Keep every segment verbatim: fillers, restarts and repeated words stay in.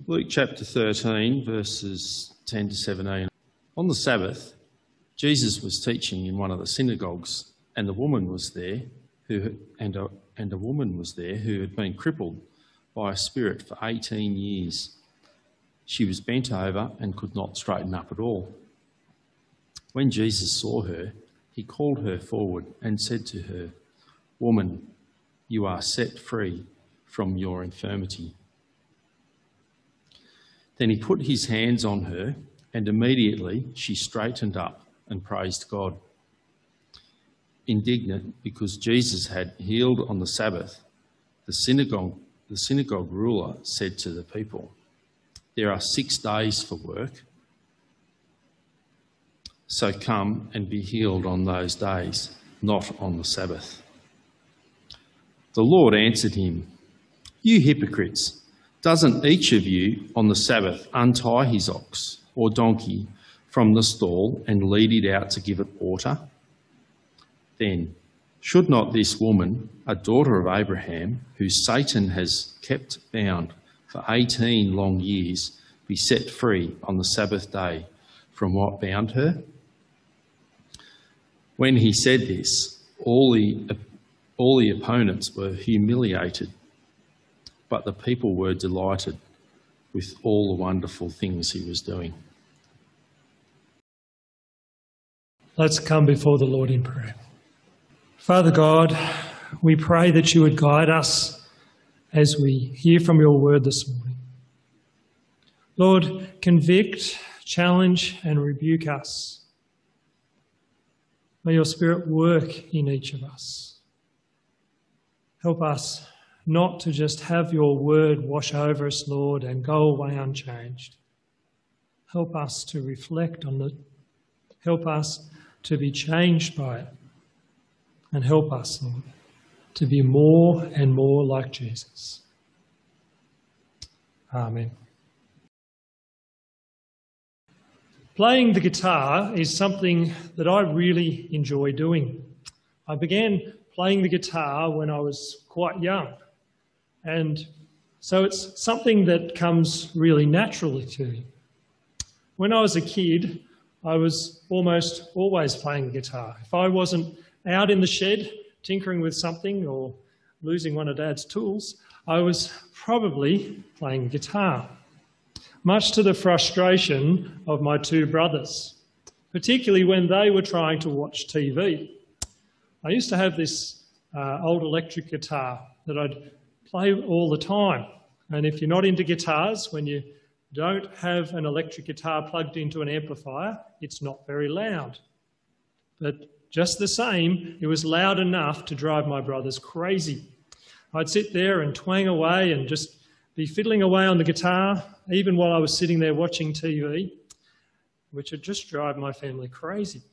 Luke chapter thirteen, verses ten to seventeen. On the Sabbath, Jesus was teaching in one of the synagogues, and a woman was there who and a, and a woman was there who had been crippled by a spirit for eighteen years. She was bent over and could not straighten up at all. When Jesus saw her, he called her forward and said to her, "Woman, you are set free from your infirmity." Then he put his hands on her, and immediately she straightened up and praised God. Indignant because Jesus had healed on the Sabbath, the synagogue, the synagogue ruler said to the people, "There are six days for work, so come and be healed on those days, not on the Sabbath." The Lord answered him, "You hypocrites! Doesn't each of you on the Sabbath untie his ox or donkey from the stall and lead it out to give it water? Then, should not this woman, a daughter of Abraham, who Satan has kept bound for eighteen long years, be set free on the Sabbath day from what bound her?" When he said this, all the, all the opponents were humiliated, but the people were delighted with all the wonderful things he was doing. Let's come before the Lord in prayer. Father God, we pray that you would guide us as we hear from your word this morning. Lord, convict, challenge and rebuke us. May your Spirit work in each of us. Help us not to just have your word wash over us, Lord, and go away unchanged. Help us to reflect on it. Help us to be changed by it. And help us, Lord, to be more and more like Jesus. Amen. Playing the guitar is something that I really enjoy doing. I began playing the guitar when I was quite young. And so it's something that comes really naturally to me. When I was a kid, I was almost always playing the guitar. If I wasn't out in the shed tinkering with something or losing one of Dad's tools, I was probably playing the guitar, much to the frustration of my two brothers, particularly when they were trying to watch T V. I used to have this uh, old electric guitar that I'd play all the time. And if you're not into guitars, when you don't have an electric guitar plugged into an amplifier, it's not very loud. But just the same, it was loud enough to drive my brothers crazy. I'd sit there and twang away and just be fiddling away on the guitar, even while I was sitting there watching T V, which would just drive my family crazy.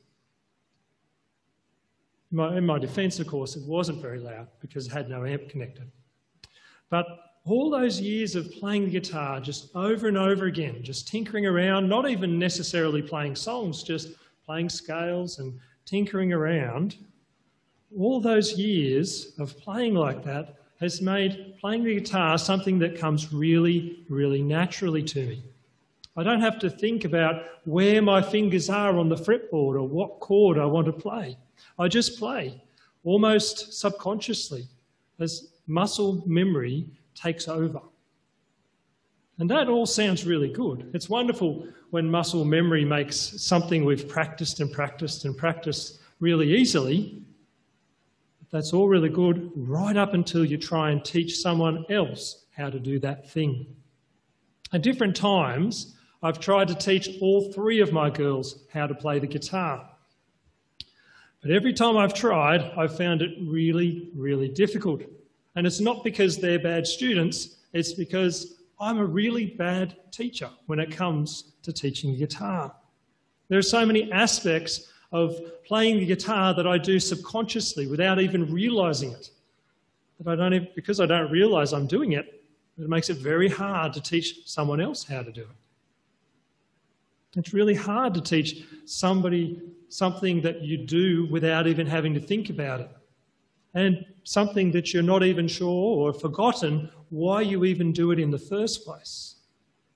In my, in my defence, of course, it wasn't very loud because it had no amp connected. But all those years of playing the guitar just over and over again, just tinkering around, not even necessarily playing songs, just playing scales and tinkering around, all those years of playing like that has made playing the guitar something that comes really, really naturally to me. I don't have to think about where my fingers are on the fretboard or what chord I want to play. I just play, almost subconsciously, as muscle memory takes over. And that all sounds really good. It's wonderful when muscle memory makes something we've practiced and practiced and practiced really easily. That's all really good right up until you try and teach someone else how to do that thing. At different times, I've tried to teach all three of my girls how to play the guitar. But every time I've tried, I've found it really, really difficult. And it's not because they're bad students, it's because I'm a really bad teacher when it comes to teaching the guitar. There are so many aspects of playing the guitar that I do subconsciously without even realising it. But I don't even, because I don't realise I'm doing it, it makes it very hard to teach someone else how to do it. It's really hard to teach somebody something that you do without even having to think about it. And something that you're not even sure or have forgotten why you even do it in the first place.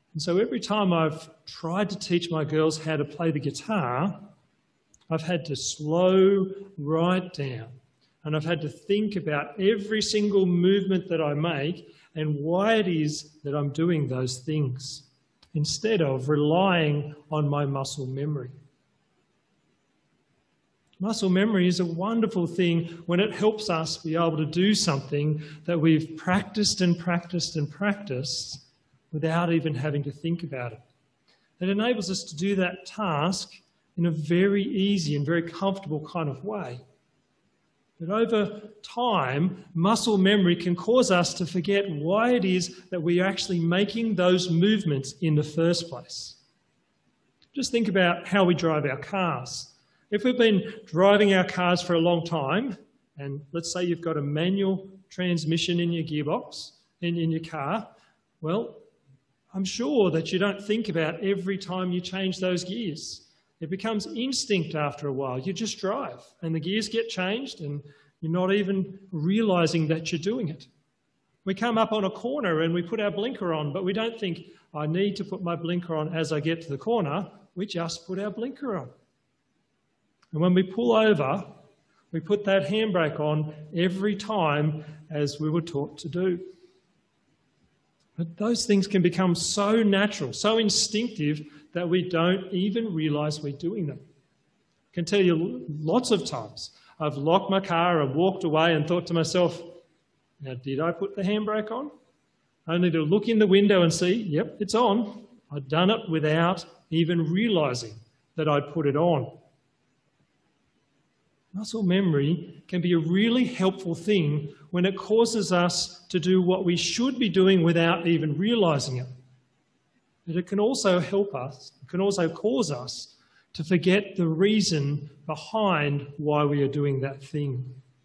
And so every time I've tried to teach my girls how to play the guitar, I've had to slow right down, and I've had to think about every single movement that I make and why it is that I'm doing those things, instead of relying on my muscle memory. Muscle memory is a wonderful thing when it helps us be able to do something that we've practiced and practiced and practiced without even having to think about it. It enables us to do that task in a very easy and very comfortable kind of way. But over time, muscle memory can cause us to forget why it is that we are actually making those movements in the first place. Just think about how we drive our cars. If we've been driving our cars for a long time, and let's say you've got a manual transmission in your gearbox, in, in your car, well, I'm sure that you don't think about every time you change those gears. It becomes instinct after a while. You just drive, and the gears get changed, and you're not even realising that you're doing it. We come up on a corner and we put our blinker on, but we don't think, I need to put my blinker on as I get to the corner. We just put our blinker on. And when we pull over, we put that handbrake on every time as we were taught to do. But those things can become so natural, so instinctive, that we don't even realise we're doing them. I can tell you lots of times I've locked my car and walked away and thought to myself, now did I put the handbrake on? Only to look in the window and see, yep, it's on. I'd done it without even realising that I'd put it on. Muscle memory can be a really helpful thing when it causes us to do what we should be doing without even realising it. But it can also help us, it can also cause us to forget the reason behind why we are doing that thing.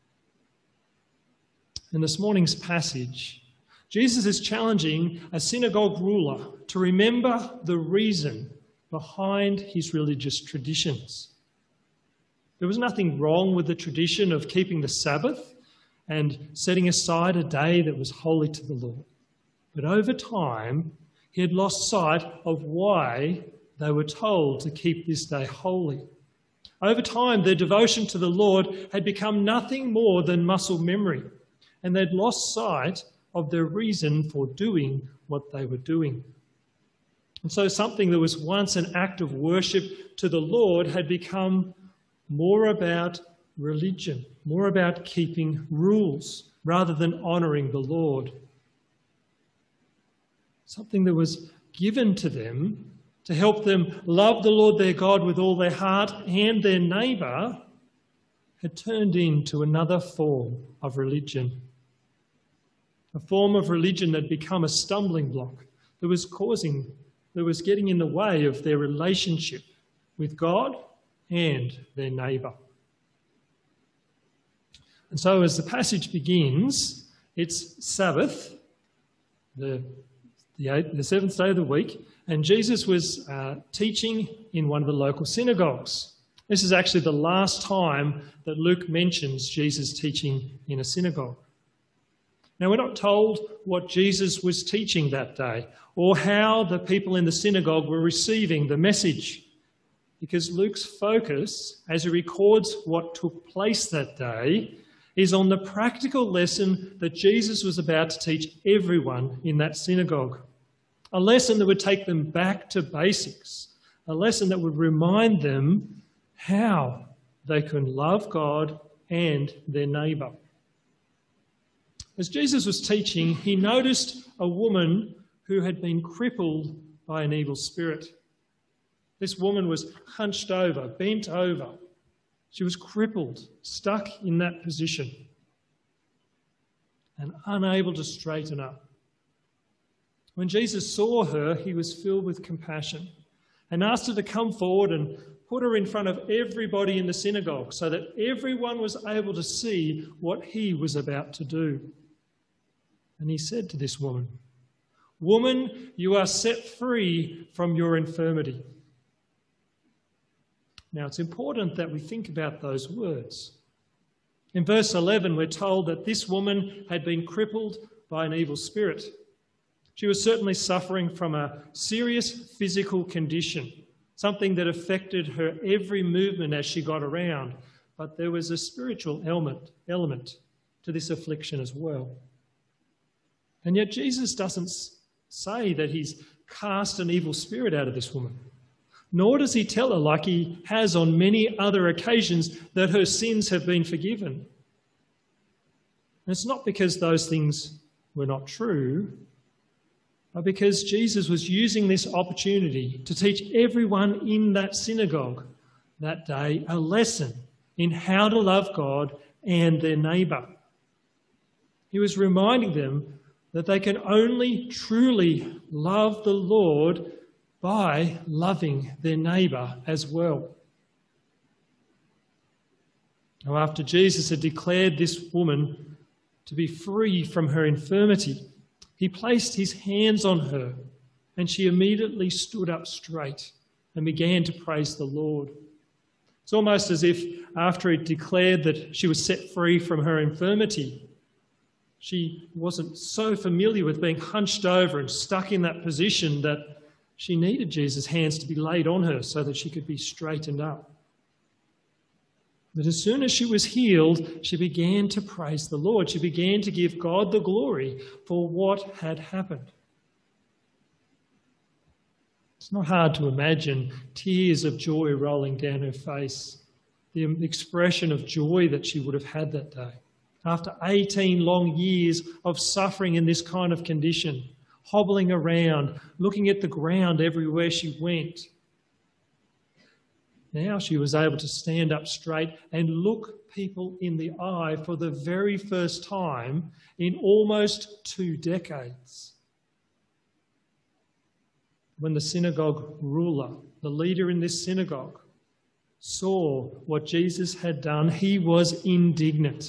In this morning's passage, Jesus is challenging a synagogue ruler to remember the reason behind his religious traditions. There was nothing wrong with the tradition of keeping the Sabbath and setting aside a day that was holy to the Lord. But over time, he had lost sight of why they were told to keep this day holy. Over time, their devotion to the Lord had become nothing more than muscle memory, and they'd lost sight of their reason for doing what they were doing. And so something that was once an act of worship to the Lord had become more about religion, more about keeping rules rather than honouring the Lord. Something that was given to them to help them love the Lord their God with all their heart and their neighbour had turned into another form of religion. A form of religion that had become a stumbling block that was causing, that was getting in the way of their relationship with God and their neighbour. And so as the passage begins, it's Sabbath, the, the, eighth, the seventh day of the week, and Jesus was uh, teaching in one of the local synagogues. This is actually the last time that Luke mentions Jesus teaching in a synagogue. Now, we're not told what Jesus was teaching that day or how the people in the synagogue were receiving the message, because Luke's focus, as he records what took place that day, is on the practical lesson that Jesus was about to teach everyone in that synagogue. A lesson that would take them back to basics, a lesson that would remind them how they can love God and their neighbour. As Jesus was teaching, he noticed a woman who had been crippled by an evil spirit. This woman was hunched over, bent over. She was crippled, stuck in that position, and unable to straighten up. When Jesus saw her, he was filled with compassion and asked her to come forward and put her in front of everybody in the synagogue so that everyone was able to see what he was about to do. And he said to this woman, "Woman, you are set free from your infirmity." Now, it's important that we think about those words. In verse eleven, we're told that this woman had been crippled by an evil spirit. She was certainly suffering from a serious physical condition, something that affected her every movement as she got around. But there was a spiritual element, element to this affliction as well. And yet Jesus doesn't say that he's cast an evil spirit out of this woman, nor does he tell her, like he has on many other occasions, that her sins have been forgiven. And it's not because those things were not true, but because Jesus was using this opportunity to teach everyone in that synagogue that day a lesson in how to love God and their neighbour. He was reminding them that they can only truly love the Lord by loving their neighbour as well. Now, after Jesus had declared this woman to be free from her infirmity, he placed his hands on her, and she immediately stood up straight and began to praise the Lord. It's almost as if after he declared that she was set free from her infirmity, she wasn't so familiar with being hunched over and stuck in that position that she needed Jesus' hands to be laid on her so that she could be straightened up. But as soon as she was healed, she began to praise the Lord. She began to give God the glory for what had happened. It's not hard to imagine tears of joy rolling down her face, the expression of joy that she would have had that day. After eighteen long years of suffering in this kind of condition, hobbling around, looking at the ground everywhere she went, now she was able to stand up straight and look people in the eye for the very first time in almost two decades. When the synagogue ruler, the leader in this synagogue, saw what Jesus had done, he was indignant.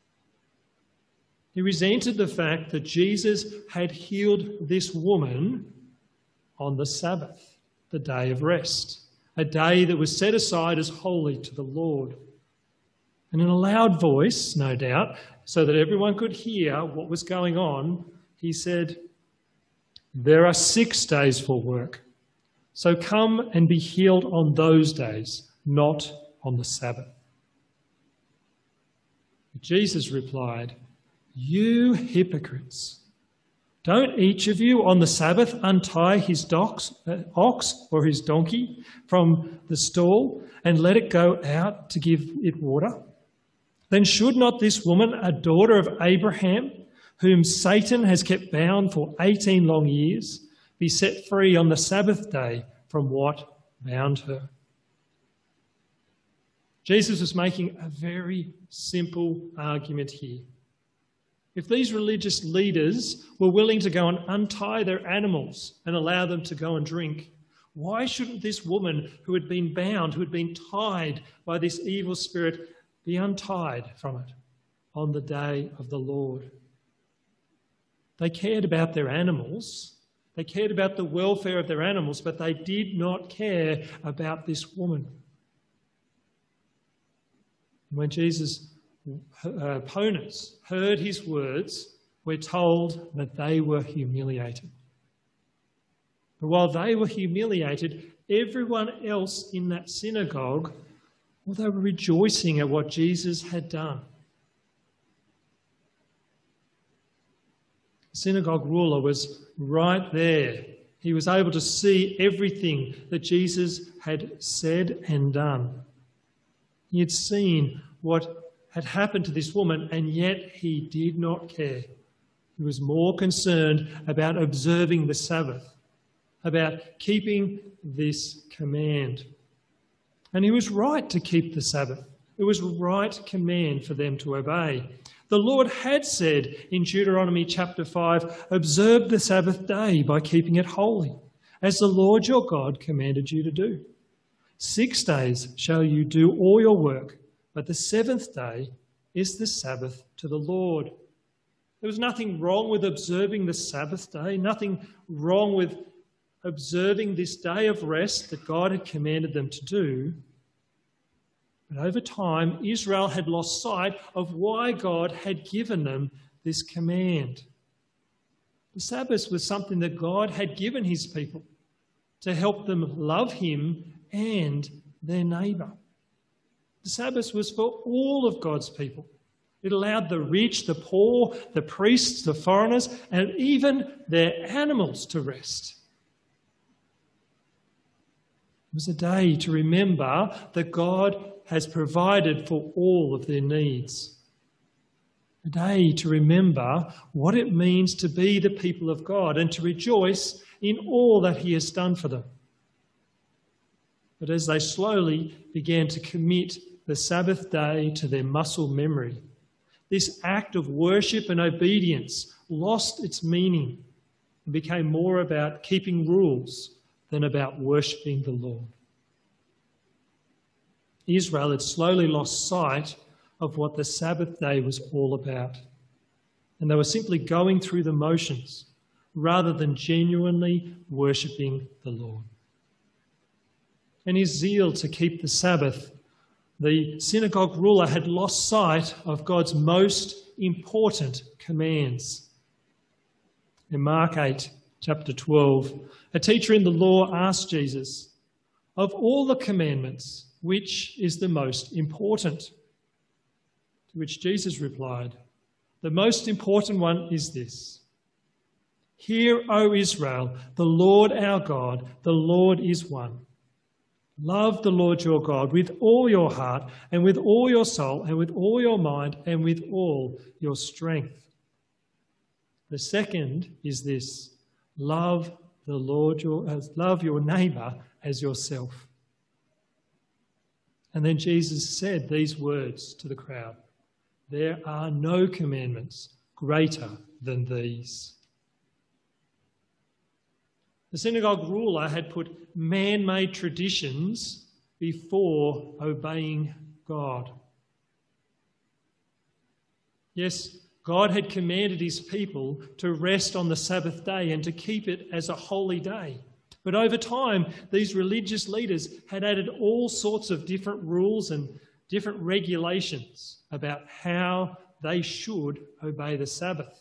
He resented the fact that Jesus had healed this woman on the Sabbath, the day of rest, a day that was set aside as holy to the Lord. And in a loud voice, no doubt, so that everyone could hear what was going on, he said, "There are six days for work, so come and be healed on those days, not on the Sabbath." Jesus replied, "You hypocrites! Don't each of you on the Sabbath untie his dox, uh, ox or his donkey from the stall and let it go out to give it water? Then should not this woman, a daughter of Abraham, whom Satan has kept bound for eighteen long years, be set free on the Sabbath day from what bound her?" Jesus was making a very simple argument here. If these religious leaders were willing to go and untie their animals and allow them to go and drink, why shouldn't this woman who had been bound, who had been tied by this evil spirit, be untied from it on the day of the Lord? They cared about their animals. They cared about the welfare of their animals, but they did not care about this woman. When Jesus' opponents heard his words, we're told that they were humiliated. But while they were humiliated, everyone else in that synagogue, well, they were rejoicing at what Jesus had done. The synagogue ruler was right there. He was able to see everything that Jesus had said and done. He had seen what had happened to this woman, and yet he did not care. He was more concerned about observing the Sabbath, about keeping this command. And he was right to keep the Sabbath. It was a right command for them to obey. The Lord had said in Deuteronomy chapter five, "Observe the Sabbath day by keeping it holy, as the Lord your God commanded you to do. Six days shall you do all your work, but the seventh day is the Sabbath to the Lord." There was nothing wrong with observing the Sabbath day, nothing wrong with observing this day of rest that God had commanded them to do. But over time, Israel had lost sight of why God had given them this command. The Sabbath was something that God had given his people to help them love him and their neighbour. The Sabbath was for all of God's people. It allowed the rich, the poor, the priests, the foreigners, and even their animals to rest. It was a day to remember that God has provided for all of their needs. A day to remember what it means to be the people of God and to rejoice in all that he has done for them. But as they slowly began to commit the Sabbath day to their muscle memory, this act of worship and obedience lost its meaning and became more about keeping rules than about worshipping the Lord. Israel had slowly lost sight of what the Sabbath day was all about, and they were simply going through the motions rather than genuinely worshipping the Lord. In his zeal to keep the Sabbath, the synagogue ruler had lost sight of God's most important commands. In Mark eight, chapter twelve, a teacher in the law asked Jesus, "Of all the commandments, which is the most important?" To which Jesus replied, "The most important one is this. Hear, O Israel, the Lord our God, the Lord is one. Love the Lord your God with all your heart and with all your soul and with all your mind and with all your strength. The second is this, love the Lord your, uh, love your neighbour as yourself." And then Jesus said these words to the crowd, "There are no commandments greater than these." The synagogue ruler had put man-made traditions before obeying God. Yes, God had commanded his people to rest on the Sabbath day and to keep it as a holy day. But over time, these religious leaders had added all sorts of different rules and different regulations about how they should obey the Sabbath.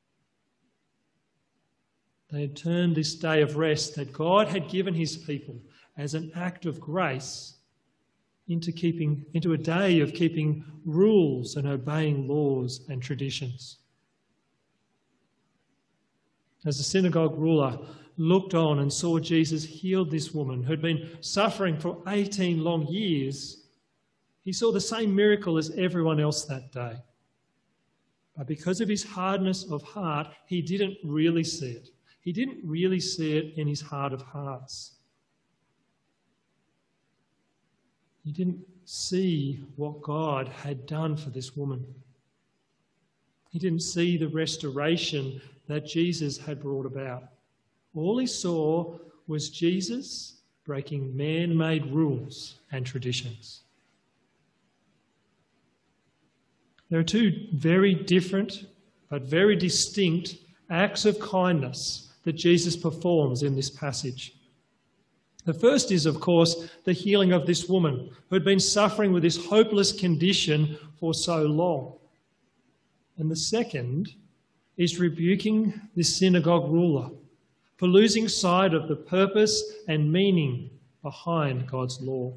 They had turned this day of rest that God had given his people as an act of grace into keeping into a day of keeping rules and obeying laws and traditions. As the synagogue ruler looked on and saw Jesus heal this woman who had been suffering for eighteen long years, he saw the same miracle as everyone else that day. But because of his hardness of heart, he didn't really see it. He didn't really see it in his heart of hearts. He didn't see what God had done for this woman. He didn't see the restoration that Jesus had brought about. All he saw was Jesus breaking man-made rules and traditions. There are two very different but very distinct acts of kindness that Jesus performs in this passage. The first is, of course, the healing of this woman who had been suffering with this hopeless condition for so long. And the second is rebuking this synagogue ruler for losing sight of the purpose and meaning behind God's law.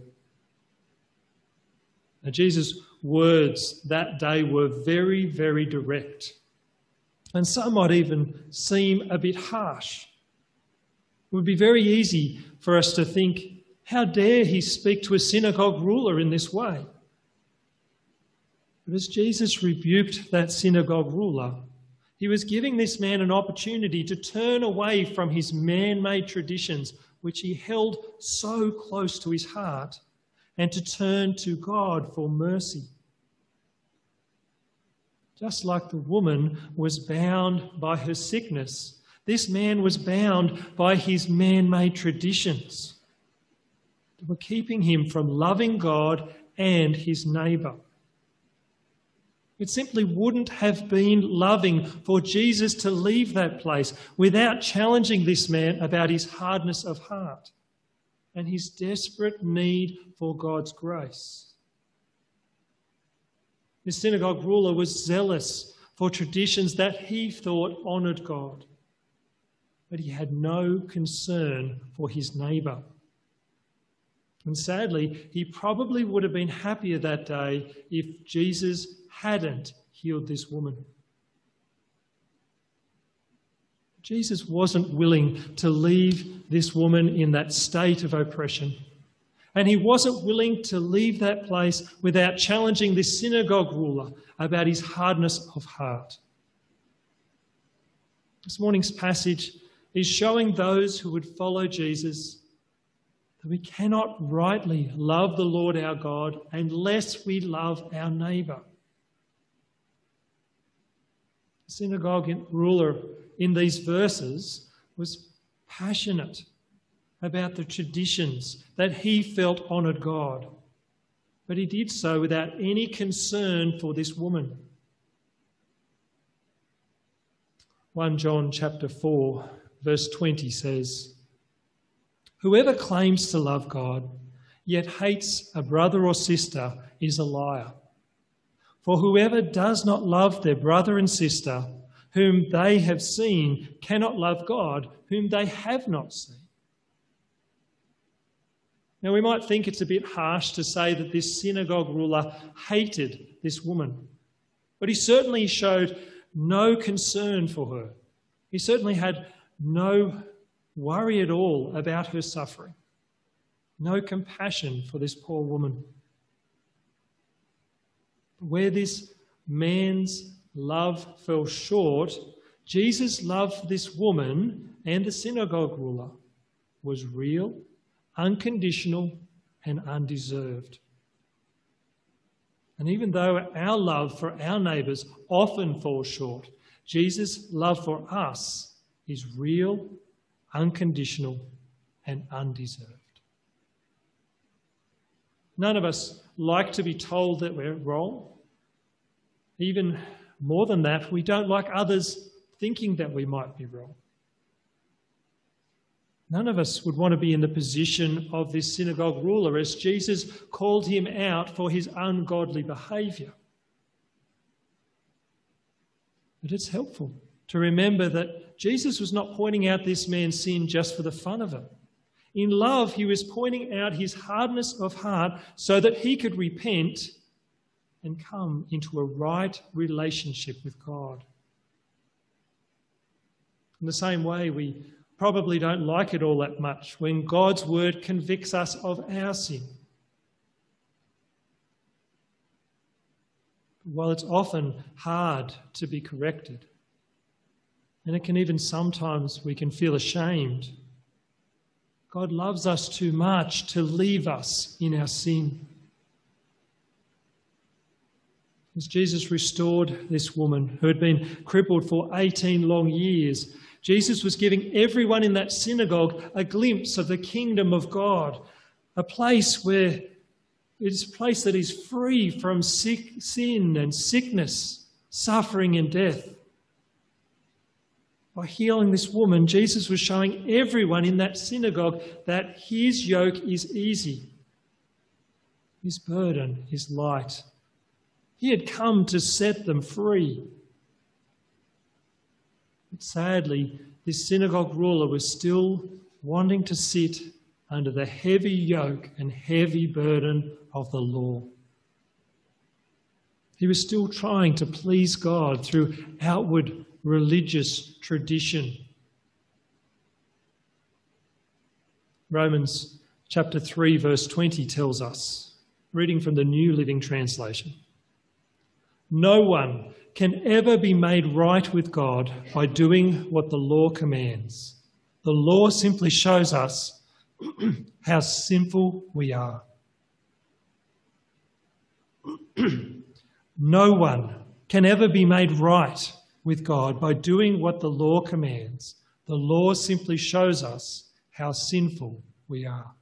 Now, Jesus' words that day were very, very direct. And some might even seem a bit harsh. It would be very easy for us to think, how dare he speak to a synagogue ruler in this way? But as Jesus rebuked that synagogue ruler, he was giving this man an opportunity to turn away from his man-made traditions, which he held so close to his heart, and to turn to God for mercy. Just like the woman was bound by her sickness, this man was bound by his man-made traditions that were keeping him from loving God and his neighbour. It simply wouldn't have been loving for Jesus to leave that place without challenging this man about his hardness of heart and his desperate need for God's grace. The synagogue ruler was zealous for traditions that he thought honoured God. but he had no concern for his neighbour. And sadly, he probably would have been happier that day if Jesus hadn't healed this woman. Jesus wasn't willing to leave this woman in that state of oppression. And he wasn't willing to leave that place without challenging this synagogue ruler about his hardness of heart. This morning's passage is showing those who would follow Jesus that we cannot rightly love the Lord our God unless we love our neighbour. The synagogue ruler in these verses was passionate about the traditions that he felt honoured God, but he did so without any concern for this woman. First John chapter four, verse twenty says, "Whoever claims to love God, yet hates a brother or sister, is a liar. For whoever does not love their brother and sister, whom they have seen, cannot love God, whom they have not seen." Now, we might think it's a bit harsh to say that this synagogue ruler hated this woman, but he certainly showed no concern for her. He certainly had no worry at all about her suffering, no compassion for this poor woman. Where this man's love fell short, Jesus' love for this woman and the synagogue ruler was real, unconditional, and undeserved. And even though our love for our neighbours often falls short, Jesus' love for us is real, unconditional, and undeserved. None of us like to be told that we're wrong. Even more than that, we don't like others thinking that we might be wrong. None of us would want to be in the position of this synagogue ruler as Jesus called him out for his ungodly behaviour. But it's helpful to remember that Jesus was not pointing out this man's sin just for the fun of it. In love, he was pointing out his hardness of heart so that he could repent and come into a right relationship with God. In the same way, we probably don't like it all that much when God's word convicts us of our sin. While it's often hard to be corrected, and it can even sometimes we can feel ashamed, God loves us too much to leave us in our sin. As Jesus restored this woman who had been crippled for eighteen long years, Jesus was giving everyone in that synagogue a glimpse of the kingdom of God, a place where it is a place that is free from sick, sin and sickness, suffering and death. By healing this woman, Jesus was showing everyone in that synagogue that his yoke is easy, his burden is light. He had come to set them free. But sadly, this synagogue ruler was still wanting to sit under the heavy yoke and heavy burden of the law. He was still trying to please God through outward religious tradition. Romans chapter three, verse twenty tells us, reading from the New Living Translation, "No one can ever be made right with God by doing what the law commands. The law simply shows us how sinful we are." No one can ever be made right with God by doing what the law commands. The law simply shows us how sinful we are.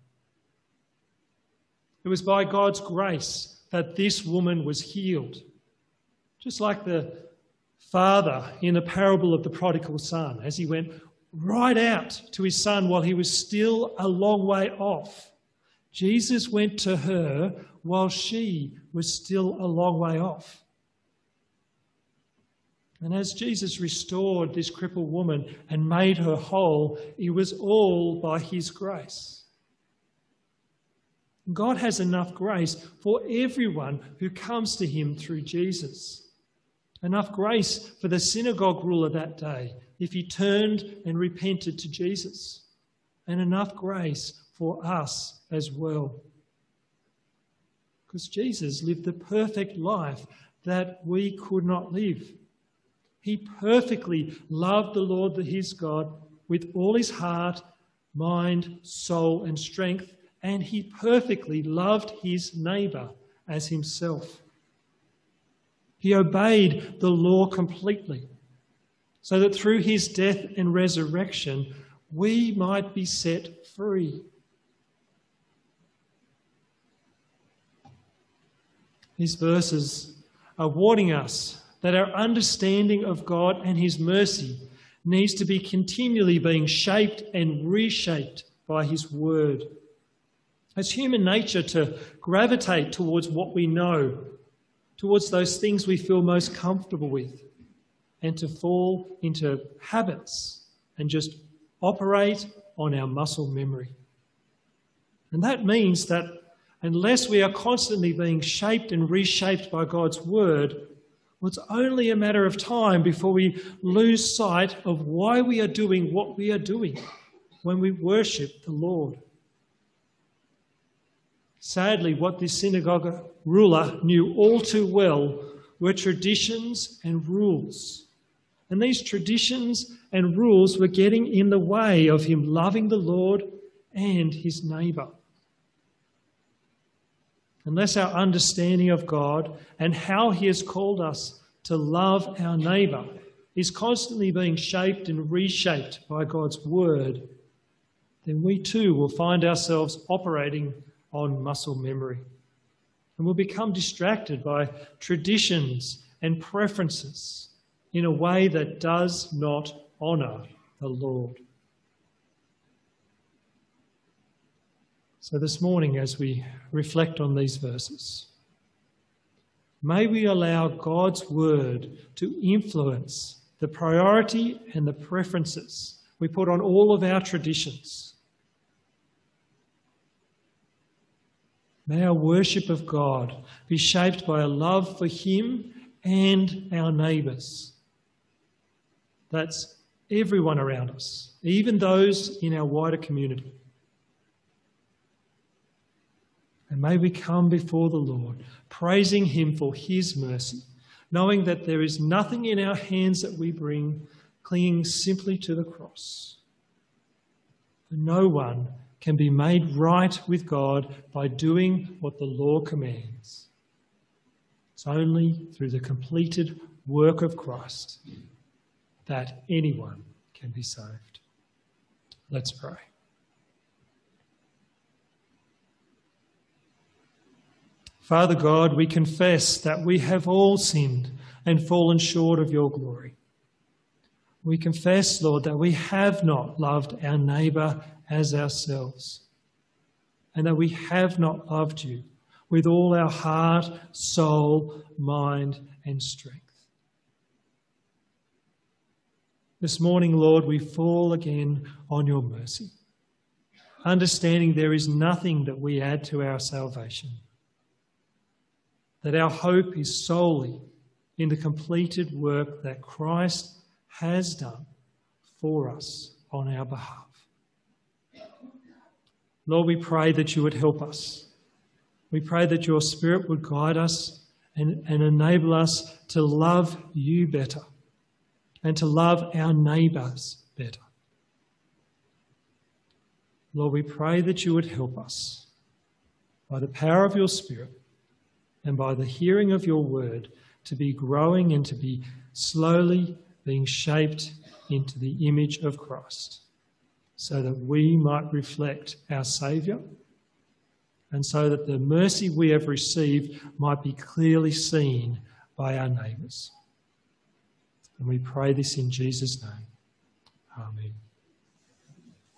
It was by God's grace that this woman was healed. Just like the father in the parable of the prodigal son, as he went right out to his son while he was still a long way off. Jesus went to her while she was still a long way off. And as Jesus restored this crippled woman and made her whole, it was all by his grace. God has enough grace for everyone who comes to him through Jesus. Enough grace for the synagogue ruler that day if he turned and repented to Jesus. And enough grace for us as well. Because Jesus lived the perfect life that we could not live. He perfectly loved the Lord his God with all his heart, mind, soul and strength, and he perfectly loved his neighbour as himself. He obeyed the law completely, so that through his death and resurrection, we might be set free. These verses are warning us that our understanding of God and his mercy needs to be continually being shaped and reshaped by his word. It's human nature to gravitate towards what we know, towards those things we feel most comfortable with, and to fall into habits and just operate on our muscle memory. And that means that unless we are constantly being shaped and reshaped by God's word, well, it's only a matter of time before we lose sight of why we are doing what we are doing when we worship the Lord. Sadly, what this synagogue ruler knew all too well were traditions and rules. And these traditions and rules were getting in the way of him loving the Lord and his neighbour. Unless our understanding of God and how he has called us to love our neighbour is constantly being shaped and reshaped by God's word, then we too will find ourselves operating on muscle memory. And we'll become distracted by traditions and preferences in a way that does not honour the Lord. So this morning, as we reflect on these verses, may we allow God's word to influence the priority and the preferences we put on all of our traditions. May our worship of God be shaped by a love for him and our neighbours. That's everyone around us, even those in our wider community. And may we come before the Lord, praising him for his mercy, knowing that there is nothing in our hands that we bring, clinging simply to the cross. For no one can be made right with God by doing what the law commands. It's only through the completed work of Christ that anyone can be saved. Let's pray. Father God, we confess that we have all sinned and fallen short of your glory. We confess, Lord, that we have not loved our neighbour as ourselves, and that we have not loved you with all our heart, soul, mind, and strength. This morning, Lord, we fall again on your mercy, understanding there is nothing that we add to our salvation, that our hope is solely in the completed work that Christ has done for us on our behalf. Lord, we pray that you would help us. We pray that your Spirit would guide us and, and enable us to love you better and to love our neighbours better. Lord, we pray that you would help us by the power of your Spirit and by the hearing of your word to be growing and to be slowly being shaped into the image of Christ, so that we might reflect our Saviour and so that the mercy we have received might be clearly seen by our neighbours. And we pray this in Jesus' name. Amen.